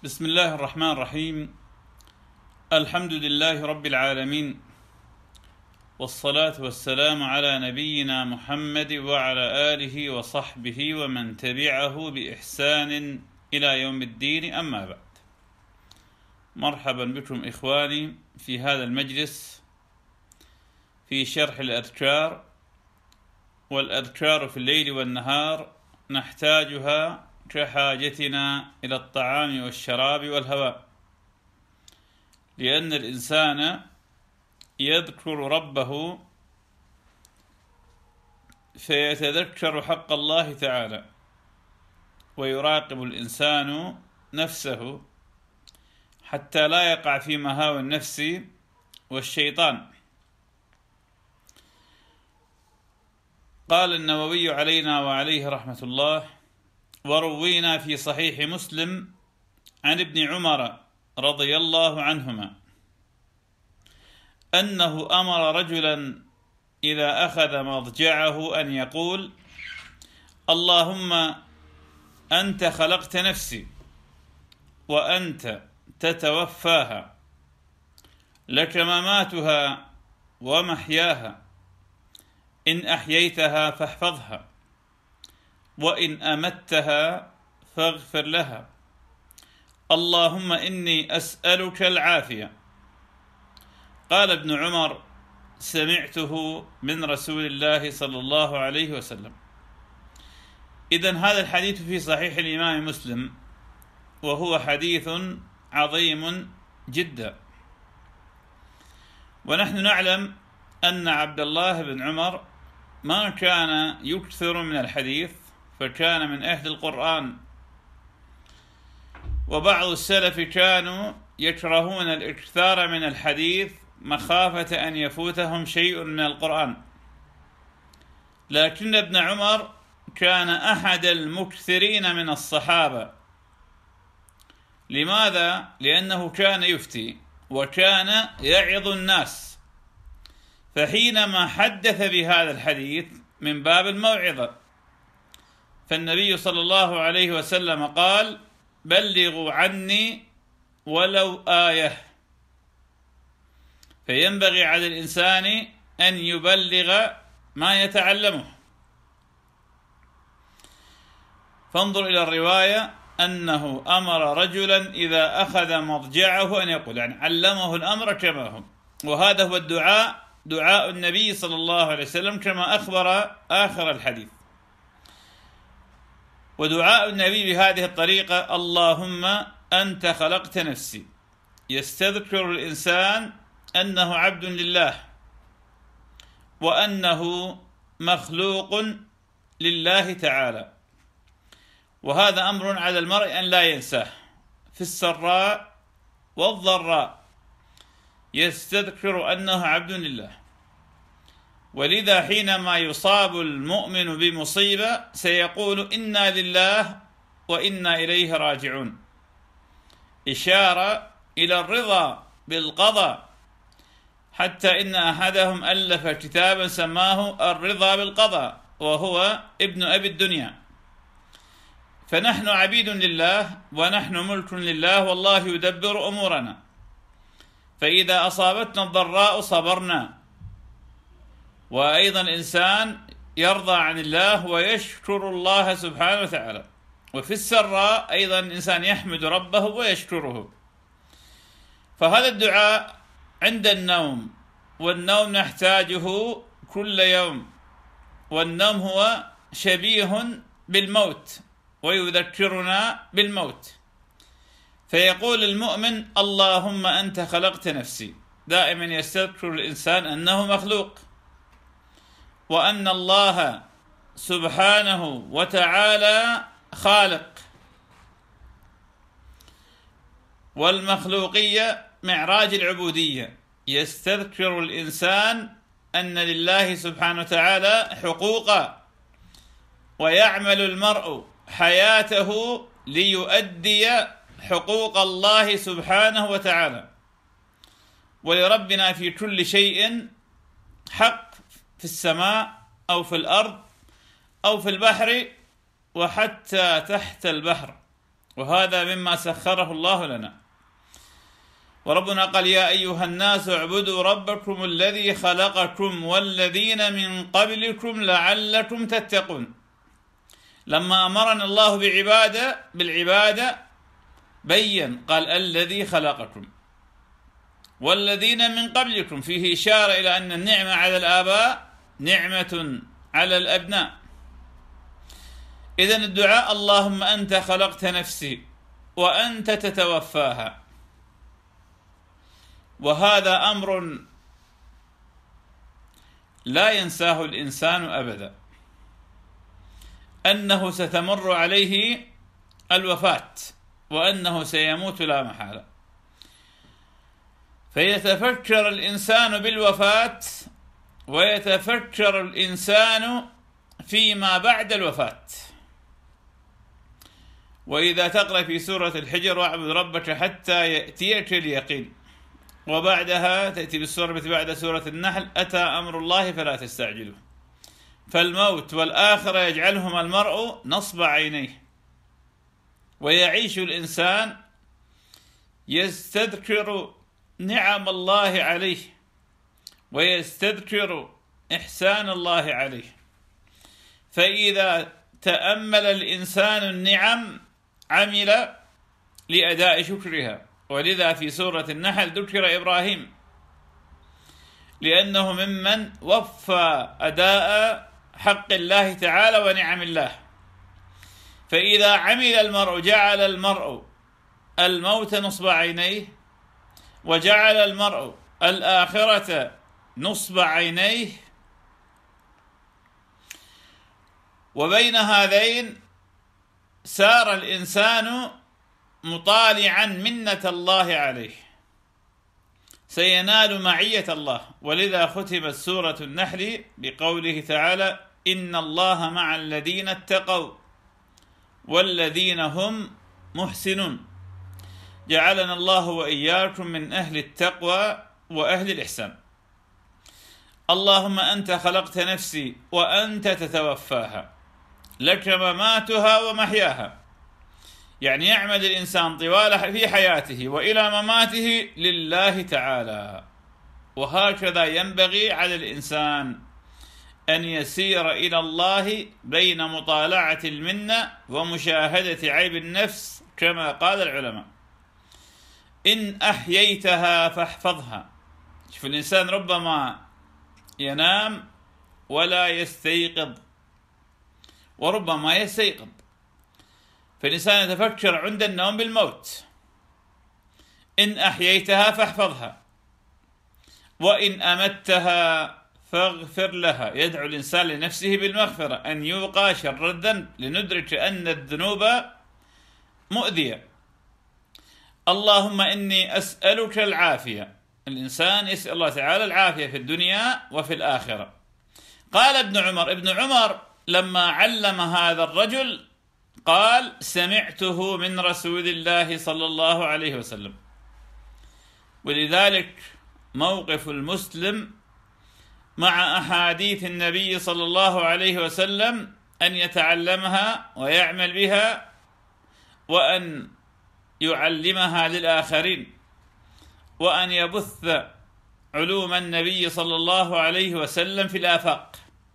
بسم الله الرحمن الرحيم. الحمد لله رب العالمين، والصلاة والسلام على نبينا محمد وعلى آله وصحبه ومن تبعه بإحسان إلى يوم الدين، أما بعد. مرحبا بكم إخواني في هذا المجلس في شرح الأذكار، والأذكار في الليل والنهار نحتاجها كحاجتنا إلى الطعام والشراب والهواء، لأن الإنسان يذكر ربه فيتذكر حق الله تعالى، ويراقب الإنسان نفسه حتى لا يقع في مهاوى النفس والشيطان. قال النووي علينا وعليه رحمة الله: وروينا في صحيح مسلم عن ابن عمر رضي الله عنهما أنه أمر رجلا إذا أخذ مضجعه أن يقول: اللهم أنت خلقت نفسي وأنت تتوفاها، لك مماتها ومحياها، إن أحييتها فاحفظها، وإن أمتها فاغفر لها، اللهم إني أسألك العافية. قال ابن عمر: سمعته من رسول الله صلى الله عليه وسلم. إذن هذا الحديث في صحيح الإمام مسلم، وهو حديث عظيم جدا. ونحن نعلم أن عبد الله بن عمر ما كان يكثر من الحديث، فكان من أهل القرآن، وبعض السلف كانوا يكرهون الإكثار من الحديث مخافة أن يفوتهم شيء من القرآن، لكن ابن عمر كان أحد المكثرين من الصحابة. لماذا؟ لأنه كان يفتي وكان يعظ الناس، فحينما حدث بهذا الحديث من باب الموعظة، فالنبي صلى الله عليه وسلم قال: بلغوا عني ولو آية. فينبغي على الإنسان أن يبلغ ما يتعلمه. فانظر إلى الرواية أنه أمر رجلا إذا أخذ مضجعه أن يقول، يعني علمه الأمر كما هو. وهذا هو دعاء النبي صلى الله عليه وسلم كما أخبر آخر الحديث. ودعاء النبي بهذه الطريقة: اللهم أنت خلقت نفسي، يستذكر الإنسان أنه عبد لله، وأنه مخلوق لله تعالى، وهذا أمر على المرء أن لا ينساه في السراء والضراء، يستذكر أنه عبد لله. ولذا حينما يصاب المؤمن بمصيبة سيقول: إنا لله وإنا إليه راجعون، إشارة إلى الرضا بالقضاء، حتى إن أحدهم ألف كتابا سماه الرضا بالقضاء، وهو ابن أبي الدنيا. فنحن عبيد لله ونحن ملك لله، والله يدبر أمورنا. فإذا أصابتنا الضراء صبرنا. وأيضا الإنسان يرضى عن الله ويشكر الله سبحانه وتعالى. وفي السراء أيضا الإنسان يحمد ربه ويشكره. فهذا الدعاء عند النوم، والنوم نحتاجه كل يوم، والنوم هو شبيه بالموت ويذكرنا بالموت. فيقول المؤمن: اللهم أنت خلقت نفسي. دائما يستذكر الإنسان أنه مخلوق، وأن الله سبحانه وتعالى خالق، والمخلوقية معراج العبودية. يستذكر الإنسان أن لله سبحانه وتعالى حقوقا، ويعمل المرء حياته ليؤدي حقوق الله سبحانه وتعالى. ولربنا في كل شيء حق، في السماء أو في الأرض أو في البحر وحتى تحت البحر. وهذا مما سخره الله لنا. وربنا قال: يا أيها الناس اعبدوا ربكم الذي خلقكم والذين من قبلكم لعلكم تتقون. لما أمرنا الله بالعبادة بين قال: الذي خلقكم والذين من قبلكم، فيه إشارة إلى أن النعمة على الآباء نعمة على الأبناء. إذن الدعاء: اللهم أنت خلقت نفسي وأنت تتوفاها. وهذا أمر لا ينساه الإنسان أبدا، أنه ستمر عليه الوفاة وأنه سيموت لا محالة. فيتفكر الإنسان بالوفاة ويتفكر الإنسان فيما بعد الوفاة. وإذا تقرأ في سورة الحجر: واعبد ربك حتى يأتيك اليقين، وبعدها تأتي بالسورة التي بعد سورة النحل: أتى أمر الله فلا تستعجلوه. فالموت والآخرة يجعلهما المرء نصب عينيه، ويعيش الإنسان يستذكر نعم الله عليه ويستذكر إحسان الله عليه. فإذا تأمل الإنسان النعم عمل لأداء شكرها. ولذا في سورة النحل ذكر إبراهيم، لأنه ممن وفى أداء حق الله تعالى ونعم الله. فإذا عمل المرء جعل المرء الموت نصب عينيه، وجعل المرء الآخرة نصب عينيه، وبين هذين سار الإنسان مطالعا منة الله عليه، سينال معية الله. ولذا ختمت سورة النحل بقوله تعالى: إن الله مع الذين اتقوا والذين هم محسنون. جعلنا الله وإياكم من أهل التقوى وأهل الإحسان. اللهم أنت خلقت نفسي وأنت تتوفاها، لك مماتها ومحياها. يعني يعمل الإنسان طوال في حياته وإلى مماته لله تعالى. وهكذا ينبغي على الإنسان أن يسير إلى الله بين مطالعة المنة ومشاهدة عيب النفس، كما قال العلماء: إن أحييتها فاحفظها. شوف، الإنسان ربما ينام ولا يستيقظ، وربما يستيقظ، فالإنسان يتفكر عند النوم بالموت. إن أحييتها فاحفظها وإن أمتها فاغفر لها. يدعو الإنسان لنفسه بالمغفرة، أن يوقى شر الذنب، لندرك أن الذنوب مؤذية. اللهم إني أسألك العافية. الإنسان يسأل الله تعالى العافية في الدنيا وفي الآخرة. قال ابن عمر لما علم هذا الرجل قال: سمعته من رسول الله صلى الله عليه وسلم. ولذلك موقف المسلم مع أحاديث النبي صلى الله عليه وسلم أن يتعلمها ويعمل بها، وأن يعلمها للآخرين، وأن يبث علوم النبي صلى الله عليه وسلم في الآفاق.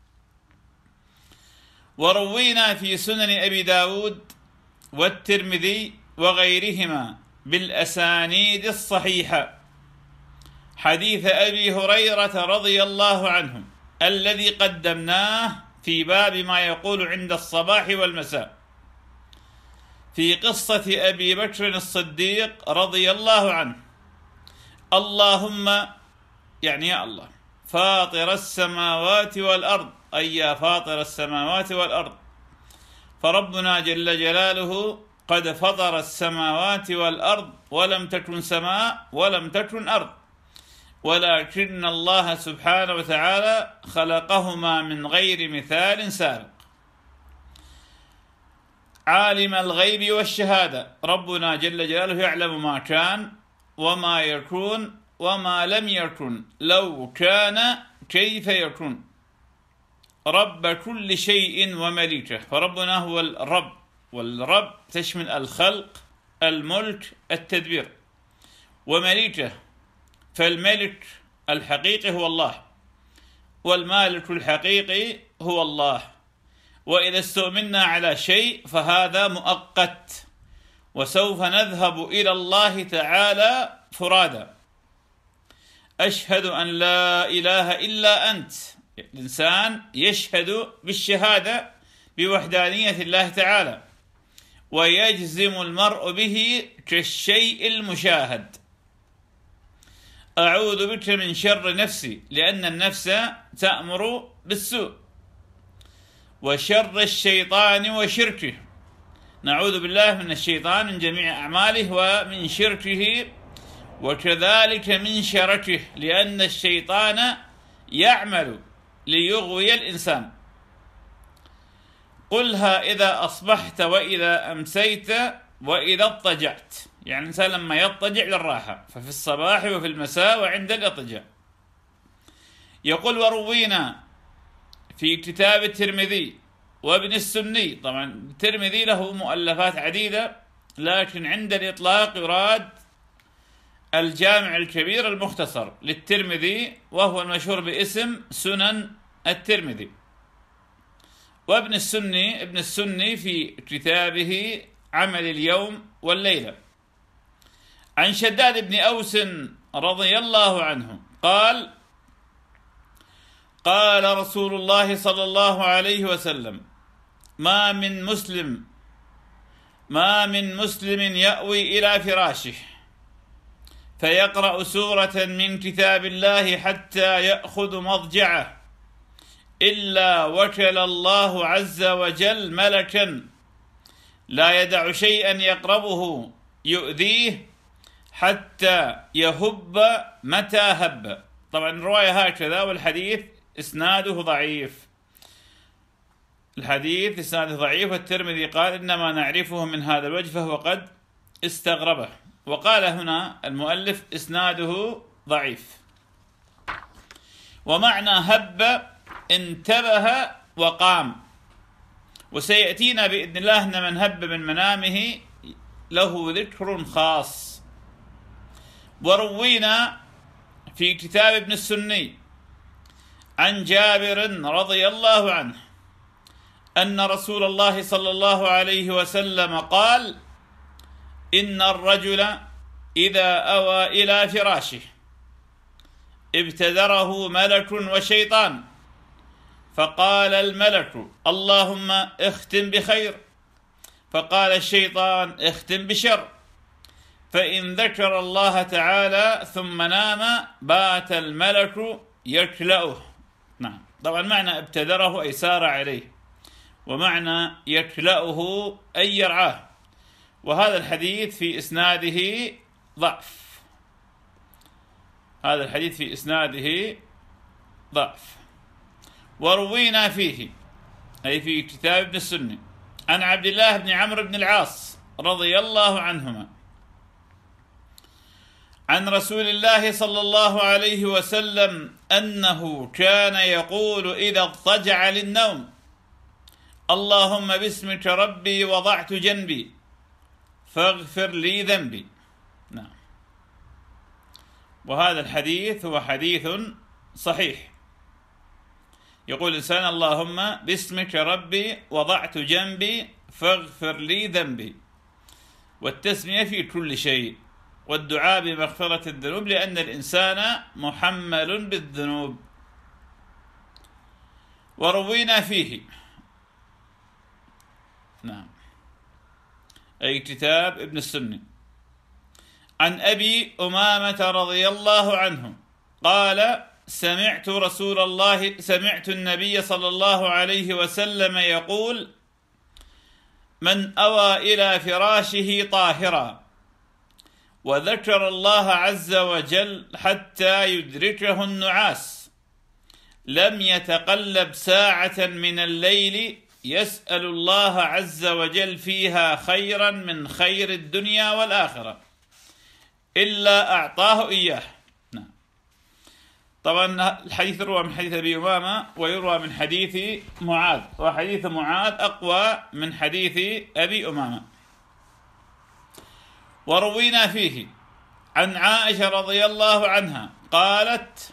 وروينا في سنن أبي داود والترمذي وغيرهما بالأسانيد الصحيحة حديث أبي هريرة رضي الله عنه الذي قدمناه في باب ما يقول عند الصباح والمساء، في قصة أبي بكر الصديق رضي الله عنه: اللهم، يعني يا الله، فاطر السماوات والأرض، أي يا فاطر السماوات والأرض، فربنا جل جلاله قد فطر السماوات والأرض ولم تكن سماء ولم تكن أرض، ولكن الله سبحانه وتعالى خلقهما من غير مثال سابق. عالم الغيب والشهادة، ربنا جل جلاله يعلم ما كان وما يكون وما لم يكن، لو كان كيف يكون. رب كل شيء ومليكه، فربنا هو الرب والرب تشمل الخلق، الملك، التدبير. ومليكه، فالملك الحقيقي هو الله، والمالك الحقيقي هو الله. وإذا استؤمنا على شيء فهذا مؤقت، وسوف نذهب إلى الله تعالى فرادا. أشهد أن لا إله إلا أنت. الإنسان يشهد بالشهادة بوحدانية الله تعالى، ويجزم المرء به كالشيء المشاهد. أعوذ بك من شر نفسي، لأن النفس تأمر بالسوء، وشر الشيطان وشركه. نعوذ بالله من الشيطان من جميع أعماله ومن شركه، وكذلك من شركه، لأن الشيطان يعمل ليغوي الإنسان. قلها إذا أصبحت وإذا أمسيت وإذا اضطجعت. يعني الإنسان لما يضطجع للراحة، ففي الصباح وفي المساء وعند الاضطجاع. يقول: وروينا في كتاب الترمذي وابن السني. طبعا الترمذي له مؤلفات عديدة، لكن عند الإطلاق يراد الجامع الكبير المختصر للترمذي، وهو المشهور باسم سنن الترمذي. وابن السني في كتابه عمل اليوم والليلة، عن شداد بن أوس رضي الله عنه قال: قال رسول الله صلى الله عليه وسلم: ما من مسلم يأوي إلى فراشه فيقرأ سورة من كتاب الله حتى يأخذ مضجعه إلا وكل الله عز وجل ملكا لا يدع شيئا يقربه يؤذيه حتى يهب متى هب. طبعا الرواية هكذا، والحديث إسناده ضعيف. والترمذي قال: إنما نعرفه من هذا الوجه فهو قد استغربه. وقال هنا المؤلف: إسناده ضعيف. ومعنى هب انتبه وقام، وسيأتينا بإذن الله أن من هب من منامه له ذكر خاص. وروينا في كتاب ابن السني عن جابر رضي الله عنه أن رسول الله صلى الله عليه وسلم قال: إن الرجل إذا أوى إلى فراشه ابتدره ملك وشيطان، فقال الملك: اللهم اختم بخير، فقال الشيطان: اختم بشر. فإن ذكر الله تعالى ثم نام بات الملك يكلأه. نعم، طبعا معنى ابتدره أي سار عليه، ومعنى يكلأه أي يرعاه. وهذا الحديث في إسناده ضعف. وروينا فيه أي في كتاب ابن السني عن عبد الله بن عمرو بن العاص رضي الله عنهما عن رسول الله صلى الله عليه وسلم أنه كان يقول إذا اضطجع للنوم: اللهم باسمك ربي وضعت جنبي فاغفر لي ذنبي. نعم. وهذا الحديث هو حديث صحيح. يقول الإنسان: اللهم باسمك ربي وضعت جنبي فاغفر لي ذنبي. والتسمية في كل شيء، والدعاء بمغفرة الذنوب، لأن الإنسان محمل بالذنوب. وروينا فيه، نعم، أي كتاب ابن السني، عن أبي أمامة رضي الله عنه قال: سمعت النبي صلى الله عليه وسلم يقول: من أوى إلى فراشه طاهرا وذكر الله عز وجل حتى يدركه النعاس لم يتقلب ساعة من الليل يسأل الله عز وجل فيها خيرا من خير الدنيا والآخرة إلا أعطاه إياه. طبعا الحديث يروى من حديث أبي أمامة ويروى من حديث معاذ، وحديث معاذ أقوى من حديث أبي أمامة. وروينا فيه عن عائشة رضي الله عنها قالت: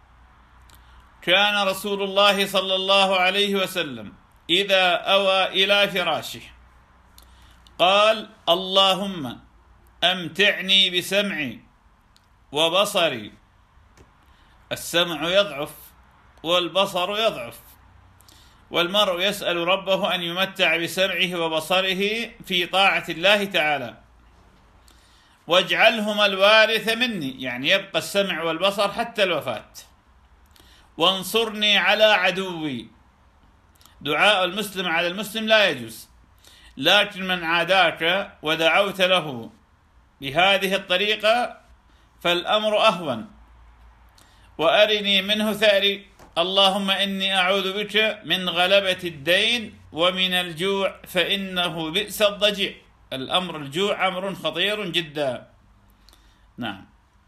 كان رسول الله صلى الله عليه وسلم إذا أوى إلى فراشه قال: اللهم أمتعني بسمعي وبصري. السمع يضعف والبصر يضعف، والمرء يسأل ربه أن يمتع بسمعه وبصره في طاعة الله تعالى، واجعلهما الوارث مني، يعني يبقى السمع والبصر حتى الوفاة. وانصرني على عدوي. دعاء المسلم على المسلم لا يجوز، لكن من عاداك ودعوت له بهذه الطريقة فالأمر أهون. وأرني منه ثأري، اللهم إني أعوذ بك من غلبة الدين ومن الجوع فإنه بئس الضجيع. الأمر الجوع أمر خطير جدا. نعم.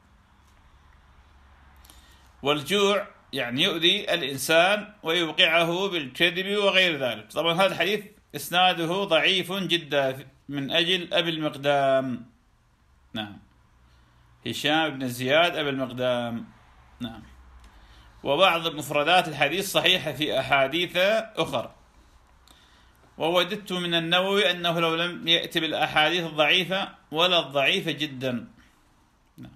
والجوع يعني يؤذي الإنسان ويوقعه بالكذب وغير ذلك. طبعا هذا الحديث إسناده ضعيف جدا من أجل أبي المقدام. نعم، هشام بن زياد أبي المقدام. نعم. وبعض مفردات الحديث صحيحة في أحاديث أخرى. ووددت من النووي أنه لو لم يأتي بالأحاديث الضعيفة ولا الضعيفة جدا. نعم.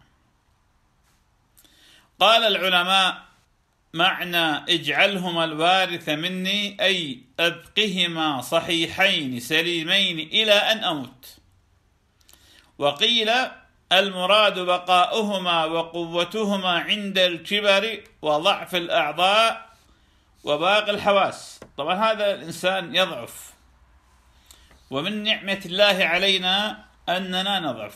قال العلماء: معنى اجعلهما الوارث مني أي أبقهما صحيحين سليمين إلى أن أموت. وقيل المراد بقاؤهما وقوتهما عند الكبر وضعف الأعضاء وباقي الحواس. طبعا هذا الإنسان يضعف، ومن نعمة الله علينا أننا نضعف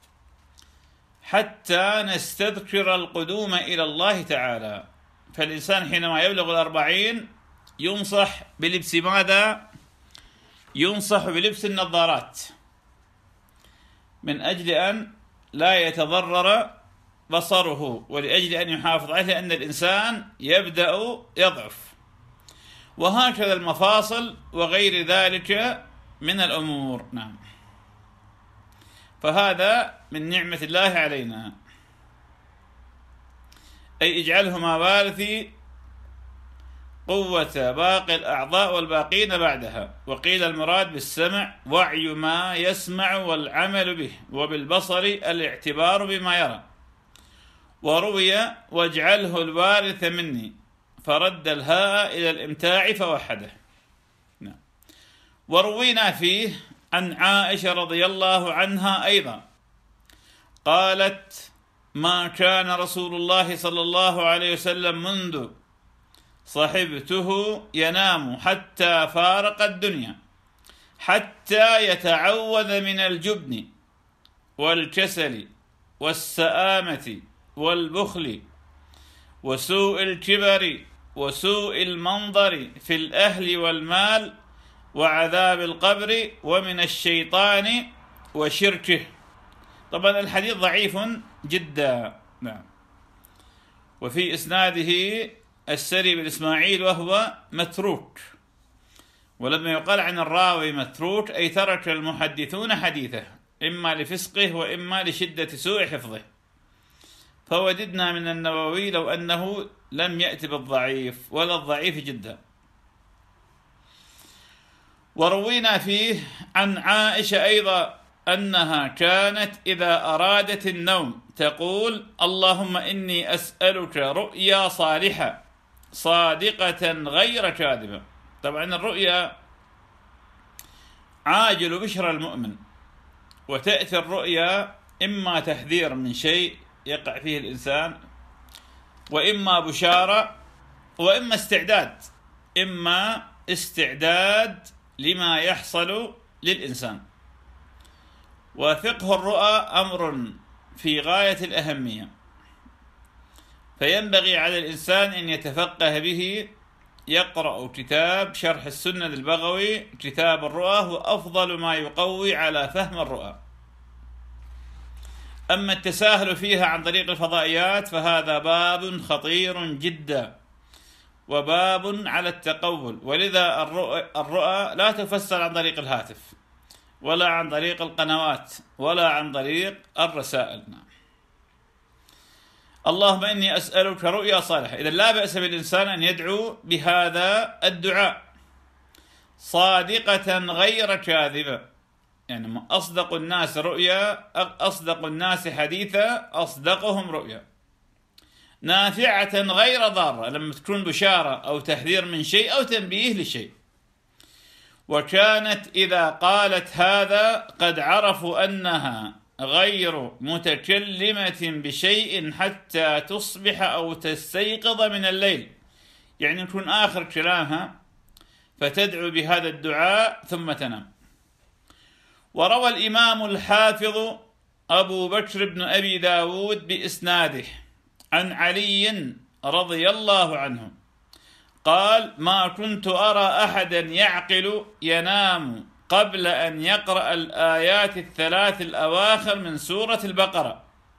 حتى نستذكر القدوم إلى الله تعالى. فالإنسان حينما يبلغ 40 ينصح بلبس ماذا؟ ينصح بلبس النظارات من أجل أن لا يتضرر بصره، ولأجل أن يحافظ عليه، لأن الإنسان يبدأ يضعف. وهكذا المفاصل وغير ذلك من الأمور. نعم. فهذا من نعمة الله علينا، أي اجعلهما وارثي قوة باقي الأعضاء والباقين بعدها. وقيل المراد بالسمع وعي ما يسمع والعمل به، وبالبصر الاعتبار بما يرى. وروي واجعله الوارث مني، فرد الهاء إلى الإمتاع فوحده. نعم. وروينا فيه عن عائشة رضي الله عنها أيضا قالت: ما كان رسول الله صلى الله عليه وسلم منذ صحبته ينام حتى فارق الدنيا حتى يتعوذ من الجبن والكسل والسآمة والبخل وسوء الكبر وسوء المنظر في الأهل والمال وعذاب القبر ومن الشيطان وشركه. طبعا الحديث ضعيف جدا. نعم. وفي إسناده السري بن إسماعيل وهو متروك. ولما يقال عن الراوي متروك أي ترك المحدثون حديثه، إما لفسقه وإما لشدة سوء حفظه. فوددنا من النووي لو أنه لم يأتي بالضعيف ولا الضعيف جدا. وروينا فيه عن عائشة أيضا أنها كانت إذا أرادت النوم تقول: اللهم إني أسألك رؤيا صالحة صادقة غير كاذبة. طبعا الرؤيا عاجل بشرى المؤمن، وتأتي الرؤيا إما تحذير من شيء يقع فيه الإنسان، وإما بشارة، وإما استعداد، إما استعداد لما يحصل للإنسان. وفقه الرؤى أمر في غاية الأهمية، فينبغي على الإنسان أن يتفقه به. يقرأ كتاب شرح السنة للبغوي، كتاب الرؤى هو أفضل ما يقوي على فهم الرؤى، أما التساهل فيها عن طريق الفضائيات فهذا باب خطير جدا وباب على التقول، ولذا الرؤى لا تفسر عن طريق الهاتف ولا عن طريق القنوات ولا عن طريق الرسائل. اللهم إني أسألك رؤيا صالحة. إذا لا بأس بالإنسان أن يدعو بهذا الدعاء صادقة غير كاذبة، يعني أصدق الناس رؤيا أصدق الناس حديثا أصدقهم رؤيا، نافعة غير ضارة، لما تكون بشارة أو تحذير من شيء أو تنبيه لشيء. وكانت إذا قالت هذا قد عرفوا أنها غير متكلمة بشيء حتى تصبح أو تستيقظ من الليل، يعني يكون آخر كلامها فتدعو بهذا الدعاء ثم تنام. وروى الإمام الحافظ أبو بكر بن أبي داود بإسناده عن علي رضي الله عنه قال: ما كنت أرى أحدا يعقل ينام قبل أن يقرأ الآيات الثلاث الأواخر من سورة البقرة.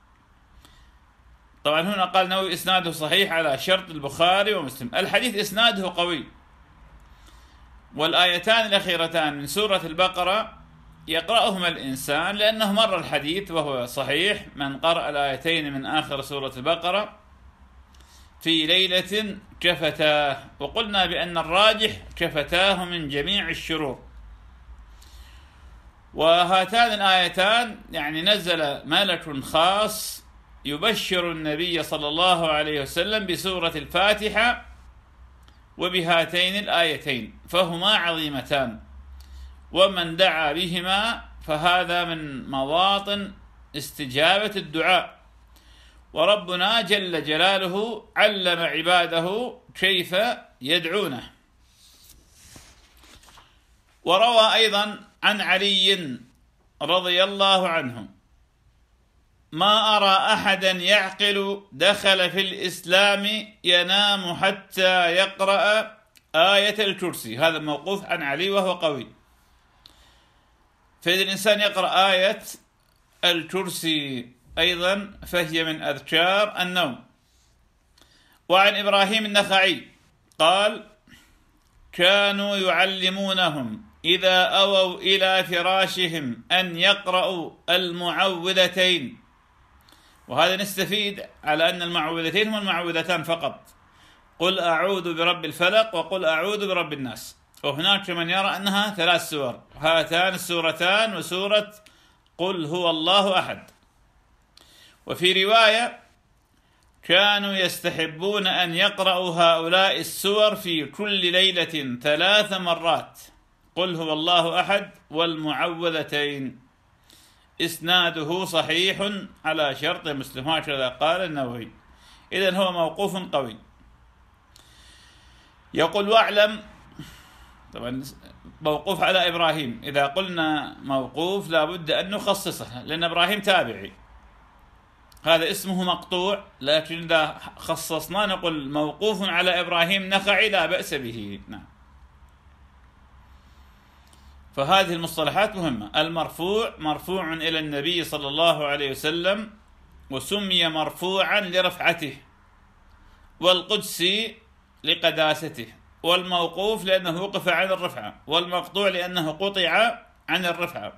طبعا هنا قال نووي إسناده صحيح على شرط البخاري ومسلم. الحديث إسناده قوي، والآيتان الأخيرتان من سورة البقرة يقرأهما الإنسان لأنه مر الحديث وهو صحيح: من قرأ الآيتين من آخر سورة البقرة في ليلة كفتاه. وقلنا بأن الراجح كفتاه من جميع الشرور. وهاتان الآيتان يعني نزل ملك خاص يبشر النبي صلى الله عليه وسلم بسورة الفاتحة وبهاتين الآيتين، فهما عظيمتان، ومن دعا بهما فهذا من مواطن استجابة الدعاء. وربنا جل جلاله علم عباده كيف يدعونه. وروى أيضا عن علي رضي الله عنه: ما أرى أحدا يعقل دخل في الإسلام ينام حتى يقرأ آية الكرسي. هذا موقوف عن علي وهو قوي. فإذا الإنسان يقرأ آية الكرسي أيضا فهي من أذكار النوم. وعن إبراهيم النخعي قال: كانوا يعلمونهم إذا أووا إلى فراشهم أن يقرأوا المعوذتين. وهذا نستفيد على أن المعوذتين هما المعوذتان فقط: قل أعوذ برب الفلق وقل أعوذ برب الناس. وهناك من يرى أنها 3 سور، هاتان السورتان وسورة قل هو الله أحد. وفي رواية: كانوا يستحبون أن يقرأوا هؤلاء السور في كل ليلة 3 مرات: قل هو الله أحد والمعوذتين. إسناده صحيح على شرط مسلم، هكذا قال النووي. إذن هو موقوف قوي. يقول: واعلم، طبعا موقوف على إبراهيم. إذا قلنا موقوف لابد أن نخصصه، لأن إبراهيم تابعي، هذا اسمه مقطوع، لكن إذا خصصنا نقول موقوف على إبراهيم نخعي لا بأس به. نعم. فهذه المصطلحات مهمة. المرفوع مرفوع إلى النبي صلى الله عليه وسلم وسمي مرفوعا لرفعته، والقدسي لقداسته، والموقوف لأنه وقف عن الرفعة، والمقطوع لأنه قطع عن الرفعة.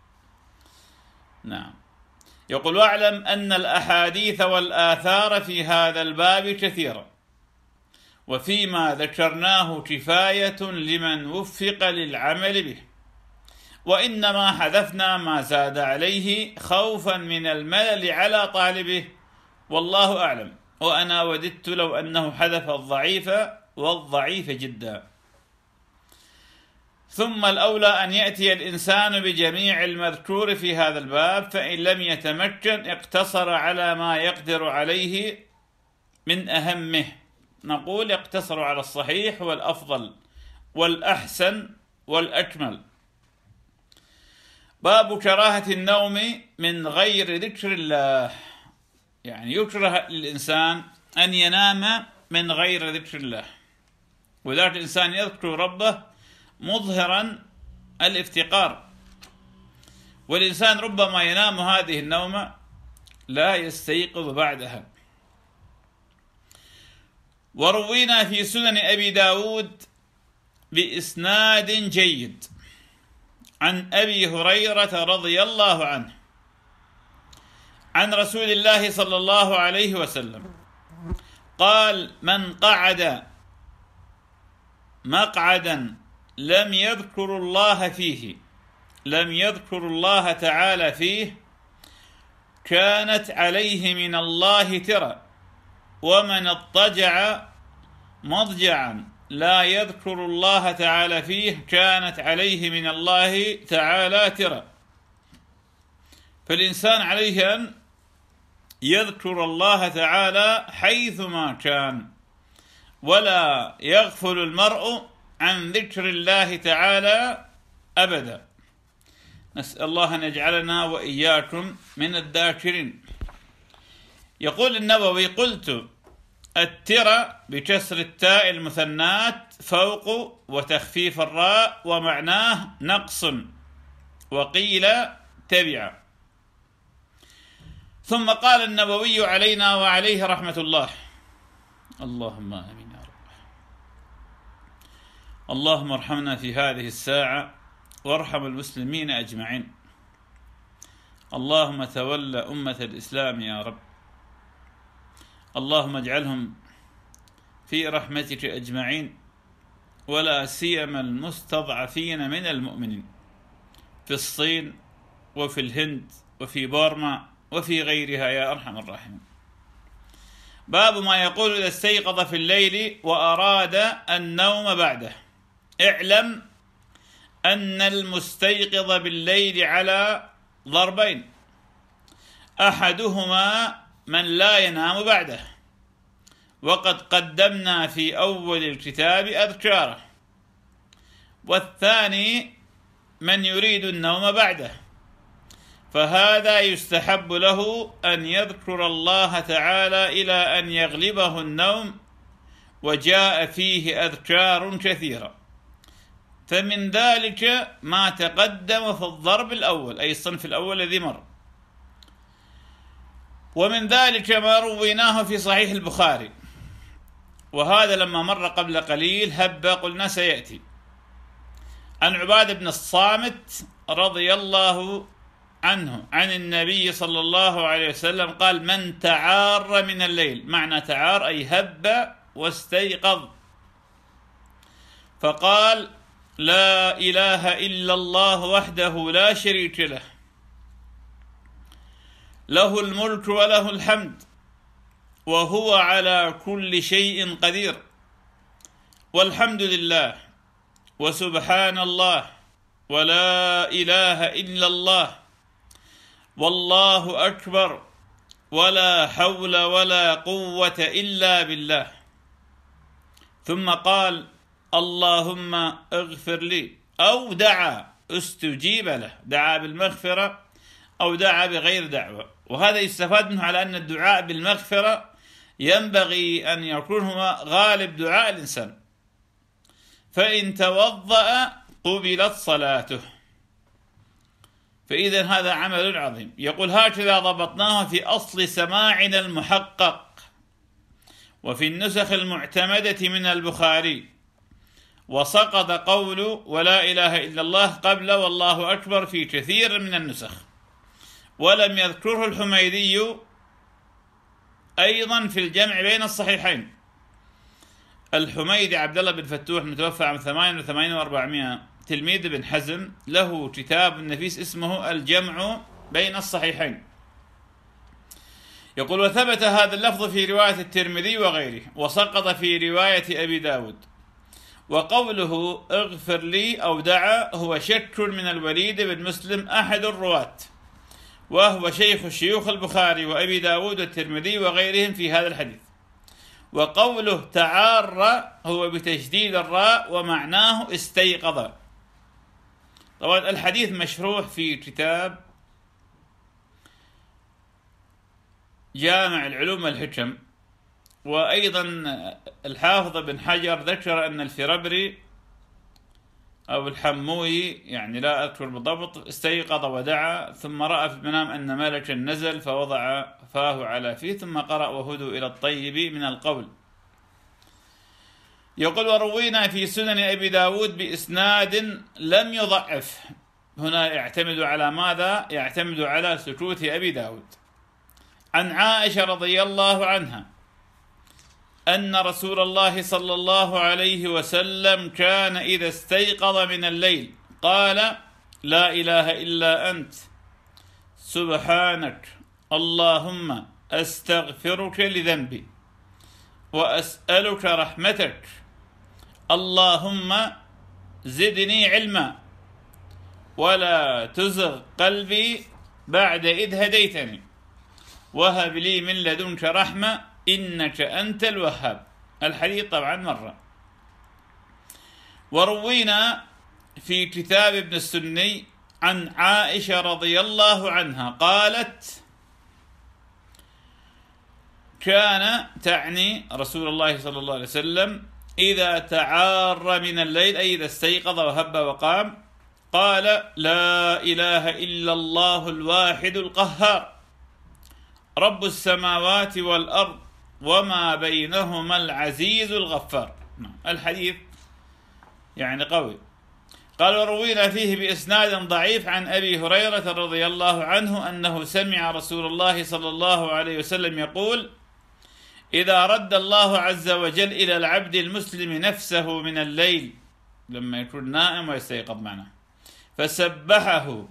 نعم. يقول: واعلم أن الأحاديث والآثار في هذا الباب كثيرة، وفيما ذكرناه كفاية لمن وفق للعمل به، وإنما حذفنا ما زاد عليه خوفا من الملل على طالبه، والله أعلم. وأنا وددت لو أنه حذف الضعيف والضعيف جدا. ثم الأولى أن يأتي الإنسان بجميع المذكور في هذا الباب، فإن لم يتمكن اقتصر على ما يقدر عليه من أهمه. نقول يقتصر على الصحيح والأفضل والأحسن والأكمل. باب كراهة النوم من غير ذكر الله، يعني يكره للإنسان أن ينام من غير ذكر الله، وذلك الإنسان يذكر ربه مظهرا الافتقار. والإنسان ربما ينام هذه النومة لا يستيقظ بعدها. وروينا في سنن أبي داود بإسناد جيد عن أبي هريرة رضي الله عنه عن رسول الله صلى الله عليه وسلم قال: من قعد مقعدا لم يذكر الله تعالى فيه كانت عليه من الله ترى، ومن اضطجع مضجعا لا يذكر الله تعالى فيه كانت عليه من الله تعالى ترى. فالإنسان عليه أن يذكر الله تعالى حيثما كان، ولا يغفل المرء عن ذكر الله تعالى أبدا. نسأل الله أن يجعلنا وإياكم من الذاكرين. يقول النووي: قلت: الترى بكسر التاء المثنات فوق وتخفيف الراء، ومعناه نقص، وقيل تبع. ثم قال النووي علينا وعليه رحمة الله: اللهم آمين يا رب. اللهم ارحمنا في هذه الساعة وارحم المسلمين أجمعين. اللهم تولى أمة الإسلام يا رب. اللهم اجعلهم في رحمتك أجمعين، ولا سيما المستضعفين من المؤمنين في الصين وفي الهند وفي بورما وفي غيرها يا أرحم الراحمين. باب ما يقول إذا استيقظ في الليل وأراد النوم بعده. اعلم أن المستيقظ بالليل على ضربين: أحدهما من لا ينام بعده، وقد قدمنا في أول الكتاب أذكاره، والثاني من يريد النوم بعده، فهذا يستحب له أن يذكر الله تعالى إلى أن يغلبه النوم، وجاء فيه أذكار كثيرة، فمن ذلك ما تقدم في الضرب الأول أي الصنف الأول الذي مر، ومن ذلك ما رويناه في صحيح البخاري، وهذا لما مر قبل قليل هب قلنا سيأتي، عن عبادة بن الصامت رضي الله عنه عن النبي صلى الله عليه وسلم قال: من تعار من الليل، معنى تعار أي هب واستيقظ، فقال: لا إله إلا الله وحده لا شريك له، له الملك وله الحمد، وهو على كل شيء قدير، والحمد لله، وسبحان الله، ولا إله إلا الله، والله أكبر، ولا حول ولا قوة إلا بالله. ثم قال: اللهم اغفر لي، أو دعا استجيب له، دعا بالمغفرة أو دعا بغير دعوة. وهذا يستفاد منه على أن الدعاء بالمغفرة ينبغي أن يكون هو غالب دعاء الإنسان، فإن توضأ قبلت صلاته. فإذا هذا عمل عظيم. يقول: هكذا ضبطناه في أصل سماعنا المحقق، وفي النسخ المعتمدة من البخاري، وسقط قول ولا إله إلا الله قبل والله أكبر في كثير من النسخ، ولم يذكره الحميدي أيضا في الجمع بين الصحيحين. الحميدي عبد الله بن فتوح متوفى عام 88 و400، تلميذ ابن حزم، له كتاب نفيس اسمه الجمع بين الصحيحين. يقول: وثبت هذا اللفظ في رواية الترمذي وغيره، وسقط في رواية أبي داود. وقوله اغفر لي أو دعا هو شك من الوليد بن مسلم أحد الرواة، وهو شيخ شيوخ البخاري وأبي داود والترمذي وغيرهم في هذا الحديث. وقوله تعار هو بتشديد الراء، ومعناه استيقظ. طبعا الحديث مشروح في كتاب جامع العلوم والحكم، وأيضا الحافظ بن حجر ذكر أن الفربري أو الحموي، يعني لا أذكر بالضبط، استيقظ ودعا ثم رأى في المنام أن ملكا نزل فوضع فاه على فيه ثم قرأ وهدوا إلى الطيب من القول. يقول وروينا في سنن أبي داود بإسناد لم يضعف. هنا يعتمد على ماذا؟ يعتمد على سكوت أبي داود. عن عائشة رضي الله عنها أن رسول الله صلى الله عليه وسلم كان إذا استيقظ من الليل قال لا إله إلا أنت سبحانك اللهم أستغفرك لذنبي وأسألك رحمتك اللهم زدني علما ولا تزغ قلبي بعد إذ هديتني وهب لي من لدنك رحمة إنك أنت الوهاب. الحديث طبعا مرة. وروينا في كتاب ابن السني عن عائشة رضي الله عنها قالت كان تعني رسول الله صلى الله عليه وسلم إذا تعار من الليل أي إذا استيقظ وهب وقام قال لا إله إلا الله الواحد القهار رب السماوات والأرض وما بينهما العزيز الغفار. الحديث يعني قوي. قال وروينا فيه بإسناد ضعيف عن أبي هريرة رضي الله عنه أنه سمع رسول الله صلى الله عليه وسلم يقول إذا رد الله عز وجل إلى العبد المسلم نفسه من الليل لما يكون نائم ويستيقظ معنا فسبحه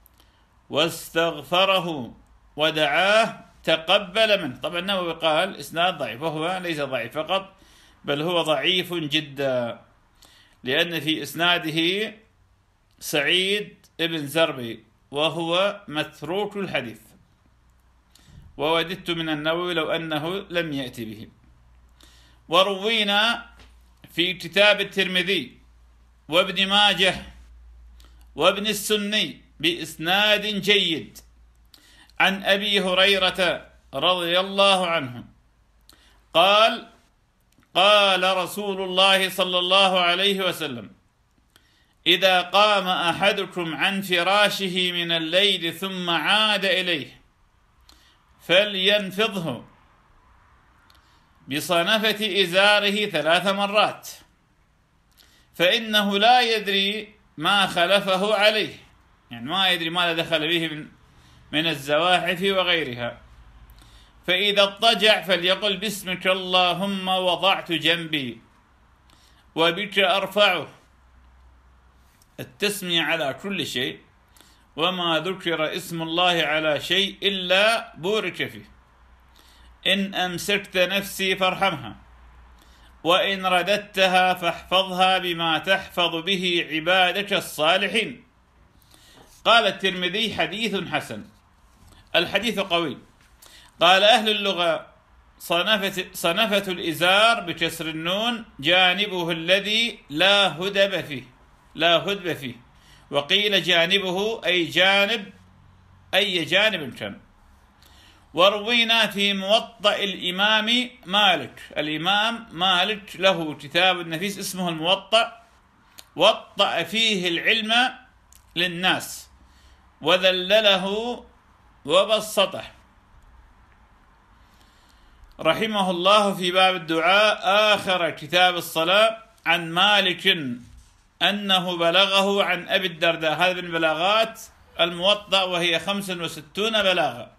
واستغفره ودعاه تقبل منه. طبعا النووي قال إسناد ضعيف، وهو ليس ضعيف فقط بل هو ضعيف جدا، لأن في إسناده سعيد ابن زربي وهو متروك الحديث، ووددت من النووي لو أنه لم يأتي به. وروينا في كتاب الترمذي وابن ماجه وابن السني بإسناد جيد عن أبي هريرة رضي الله عنه قال قال رسول الله صلى الله عليه وسلم إذا قام أحدكم عن فراشه من الليل ثم عاد إليه فلينفضه بصنفة إزاره 3 مرات فإنه لا يدري ما خلفه عليه، يعني ما يدري ماذا دخل به من الزواحف وغيرها. فإذا اضطجع فليقل باسمك اللهم وضعت جنبي وبك أرفعه. التسمية على كل شيء، وما ذكر اسم الله على شيء إلا بورك فيه. إن أمسكت نفسي فارحمها وإن رددتها فاحفظها بما تحفظ به عبادك الصالحين. قال الترمذي حديث حسن. الحديث قوي. قال أهل اللغة صنفة الإزار بكسر النون جانبه الذي لا هدب فيه، وقيل جانبه أي جانب كان. وروينا في موطأ الإمام مالك. الإمام مالك له كتاب نفيس اسمه الموطأ، وطأ فيه العلم للناس وذلله وبسطه رحمه الله في باب الدعاء آخر كتاب الصلاة عن مالك أنه بلغه عن أبي الدرداء. هذا من بلاغات الموطأ وهي 65 بلاغة،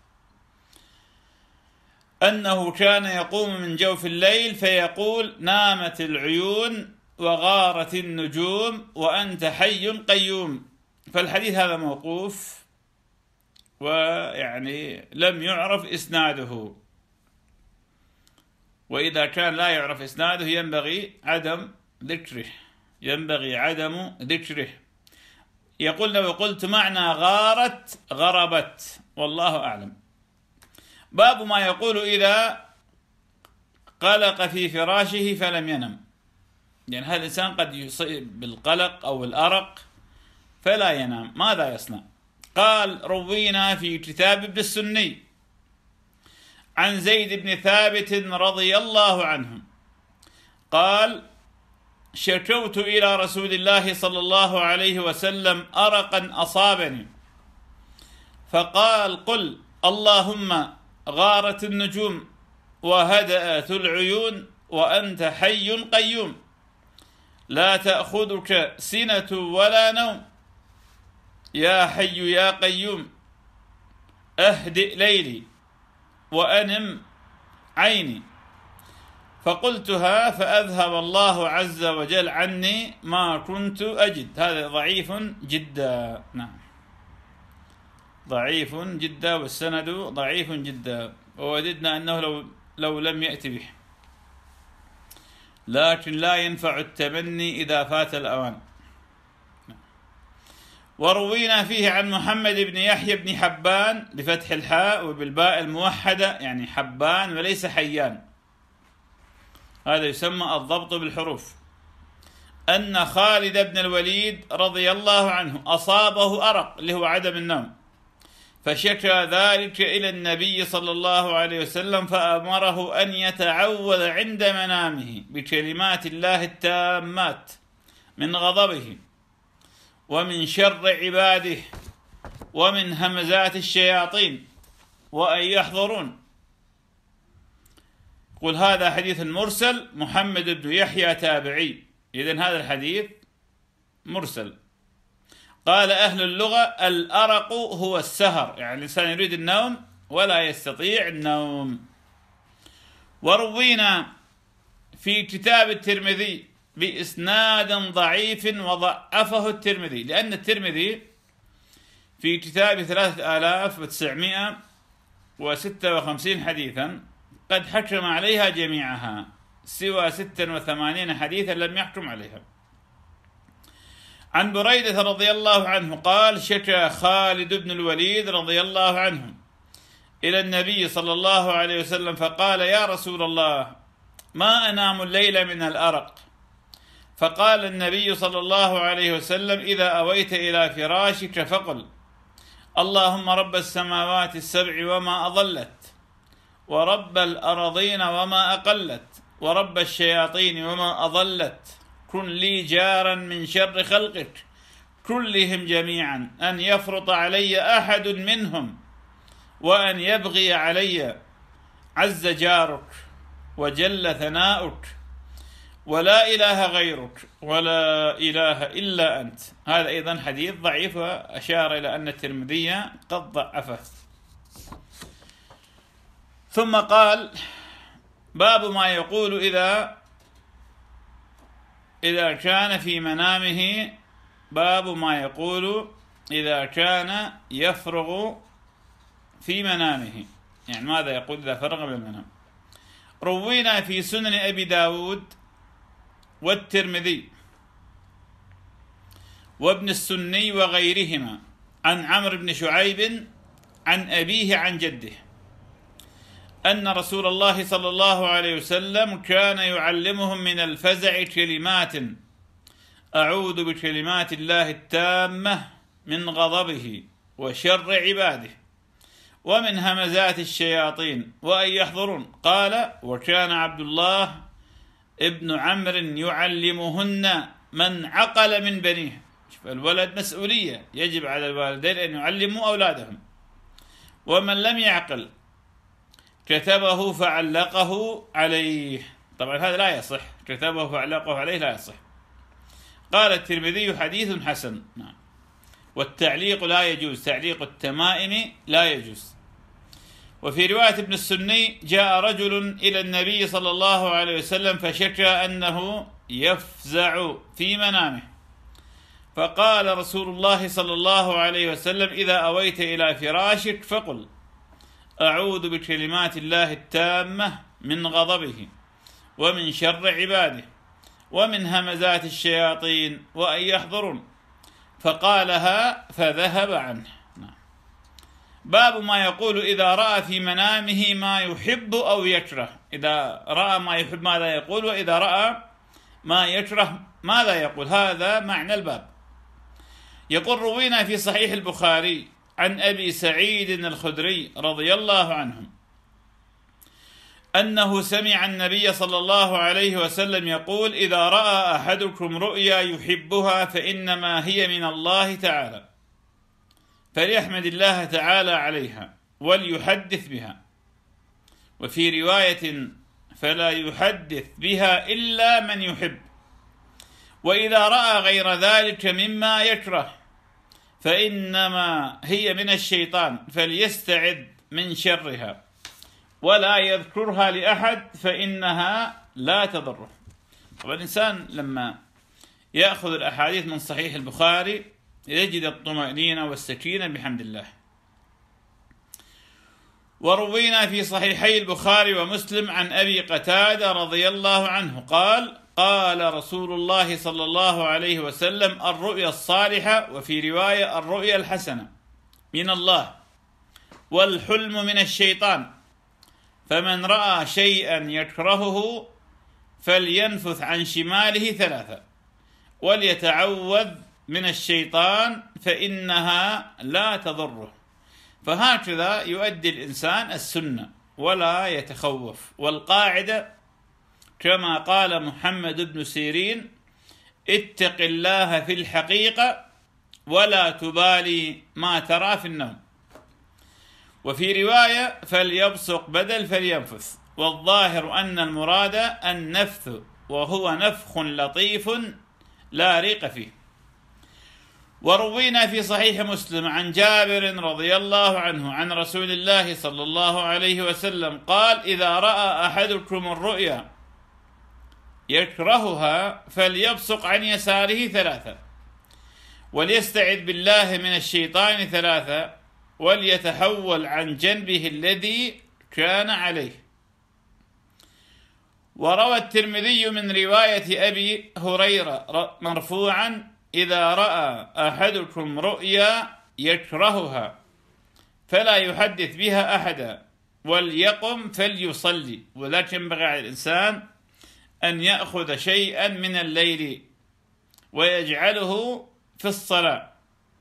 أنه كان يقوم من جوف الليل فيقول نامت العيون وغارت النجوم وأنت حي قيوم. فالحديث هذا موقوف ويعني لم يعرف إسناده، وإذا كان لا يعرف إسناده ينبغي عدم ذكره. يقول لو قلت معنى غارت غربت، والله أعلم. باب ما يقول إذا قلق في فراشه فلم ينم، يعني هذا الإنسان قد يصيب بالقلق أو الأرق فلا ينام، ماذا يصنع؟ قال روينا في كتاب ابن السني عن زيد بن ثابت رضي الله عنه قال شكوت إلى رسول الله صلى الله عليه وسلم أرقا أصابني، فقال: قل اللهم غارت النجوم وهدأت العيون وأنت حي قيوم لا تأخذك سنة ولا نوم، يا حي يا قيوم أهدئ ليلي وأنم عيني. فقلتها فأذهب الله عز وجل عني ما كنت أجد. هذا ضعيف جدا. نعم، ضعيف جدا، والسند ضعيف جدا، ووددنا أنه لو لم يأتي به، لكن لا ينفع التمني إذا فات الأوان. وروينا فيه عن محمد بن يحيى بن حبان بفتح الحاء وبالباء الموحدة، يعني حبان وليس حيان، هذا يسمى الضبط بالحروف، أن خالد بن الوليد رضي الله عنه أصابه أرق اللي هو عدم النوم، فشكى ذلك إلى النبي صلى الله عليه وسلم فأمره أن يتعوذ عند منامه بكلمات الله التامات من غضبه ومن شر عباده ومن همزات الشياطين وأن يحضرون. قل هذا حديث مرسل، محمد بن يحيى تابعي، إذن هذا الحديث مرسل. قال أهل اللغة: الأرق هو السهر، يعني الإنسان يريد النوم ولا يستطيع النوم. وروينا في كتاب الترمذي بإسناد ضعيف وضعفه الترمذي، لأن الترمذي في كتاب 3956 حديثا قد حكم عليها جميعها، سوى 86 حديثا لم يحكم عليها. عن بريدة رضي الله عنه قال: شكى خالد بن الوليد رضي الله عنه إلى النبي صلى الله عليه وسلم فقال: يا رسول الله، ما أنام الليل من الأرق. فقال النبي صلى الله عليه وسلم: إذا أويت إلى فراشك فقل: اللهم رب السماوات السبع وما أضلت، ورب الأرضين وما أقلت، ورب الشياطين وما أضلت، كن لي جارا من شر خلقك كلهم جميعا، أن يفرط علي أحد منهم وأن يبغي علي، عز جارك وجل ثناؤك ولا إله غيرك ولا إله إلا أنت. هذا أيضا حديث ضعيف، وأشار إلى أن الترمذي قد ضعفه. ثم قال: باب ما يقول إذا كان في منامه، باب ما يقول إذا كان يفرغ في منامه، يعني ماذا يقول إذا فرغ من المنام. روينا في سنن أبي داود والترمذي وابن السني وغيرهما عن عمرو بن شعيب عن أبيه عن جده أن رسول الله صلى الله عليه وسلم كان يعلمهم من الفزع كلمات: أعوذ بكلمات الله التامة من غضبه وشر عباده ومن همزات الشياطين وأن يحضرون. قال: وكان عبد الله ابن عمرو يعلمهن من عقل من بنيه. شوف، الولد مسؤولية، يجب على الوالدين أن يعلموا أولادهم، ومن لم يعقل كتبه فعلقه عليه. طبعا هذا لا يصح، كتبه فعلقه عليه لا يصح. قال الترمذي: حديث حسن. نعم. والتعليق لا يجوز، تعليق التمائم لا يجوز. وفي رواية ابن السني: جاء رجل إلى النبي صلى الله عليه وسلم فشكى أنه يفزع في منامه، فقال رسول الله صلى الله عليه وسلم: إذا أويت إلى فراشك فقل: أعوذ بكلمات الله التامة من غضبه ومن شر عباده ومن همزات الشياطين وأن يحضرون. فقالها فذهب عنه. باب ما يقول إذا رأى في منامه ما يحب أو يكره. إذا رأى ما يحب ماذا يقول، وإذا رأى ما يكره ماذا يقول. هذا معنى الباب. يقول: روينا في صحيح البخاري عن أبي سعيد الخدري رضي الله عنه أنه سمع النبي صلى الله عليه وسلم يقول: إذا رأى أحدكم رؤيا يحبها فإنما هي من الله تعالى، فليحمد الله تعالى عليها وليحدث بها. وفي رواية: فلا يحدث بها إلا من يحب. وإذا رأى غير ذلك مما يكره فإنما هي من الشيطان، فليستعذ من شرها ولا يذكرها لأحد فإنها لا تضره. طبعا الإنسان لما يأخذ الأحاديث من صحيح البخاري يجد الطمأنينة والسكينة بحمد الله. وروينا في صحيحي البخاري ومسلم عن أبي قتادة رضي الله عنه قال: قال رسول الله صلى الله عليه وسلم: الرؤيا الصالحة، وفي رواية الرؤيا الحسنة، من الله، والحلم من الشيطان، فمن رأى شيئا يكرهه فلينفث عن شماله 3 وليتعوذ من الشيطان فإنها لا تضره. فهكذا يؤدي الإنسان السنة ولا يتخوف. والقاعدة كما قال محمد بن سيرين: اتق الله في الحقيقة ولا تبالي ما ترى في النوم. وفي رواية: فليبصق بدل فلينفث. والظاهر أن المراد النفث، وهو نفخ لطيف لا ريق فيه. وروينا في صحيح مسلم عن جابر رضي الله عنه عن رسول الله صلى الله عليه وسلم قال: إذا رأى أحدكم الرؤيا يكرهها فليبصق عن يساره 3 وليستعذ بالله من الشيطان 3 وليتحول عن جنبه الذي كان عليه. وروى الترمذي من رواية أبي هريرة مرفوعا: إذا رأى أحدكم رؤيا يكرهها فلا يحدث بها أحدا وليقم فليصلي. ولكن ينبغي على الإنسان أن يأخذ شيئا من الليل ويجعله في الصلاة.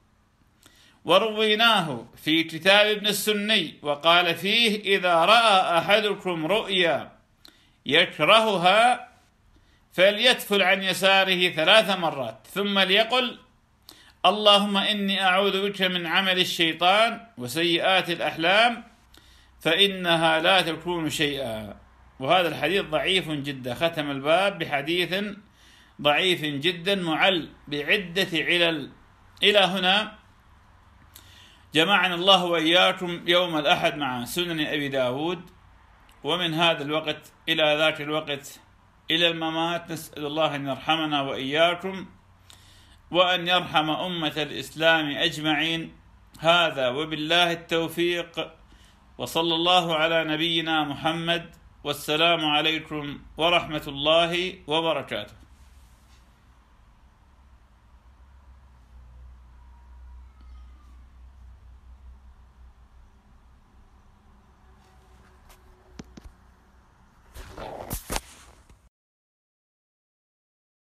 ورويناه في كتاب ابن السني وقال فيه: إذا رأى أحدكم رؤيا يكرهها فليتفل عن يساره 3 مرات ثم ليقل: اللهم إني أعوذ بك من عمل الشيطان وسيئات الأحلام فإنها لا تكون شيئا. وهذا الحديث ضعيف جدا. ختم الباب بحديث ضعيف جدا معل بعدة علل. إلى هنا جمعنا الله وإياكم يوم الأحد مع سنن أبي داود، ومن هذا الوقت إلى ذاك الوقت إلى الممات نسأل الله أن يرحمنا وإياكم وأن يرحم أمة الإسلام أجمعين. هذا وبالله التوفيق، وصلى الله على نبينا محمد، والسلام عليكم ورحمة الله وبركاته.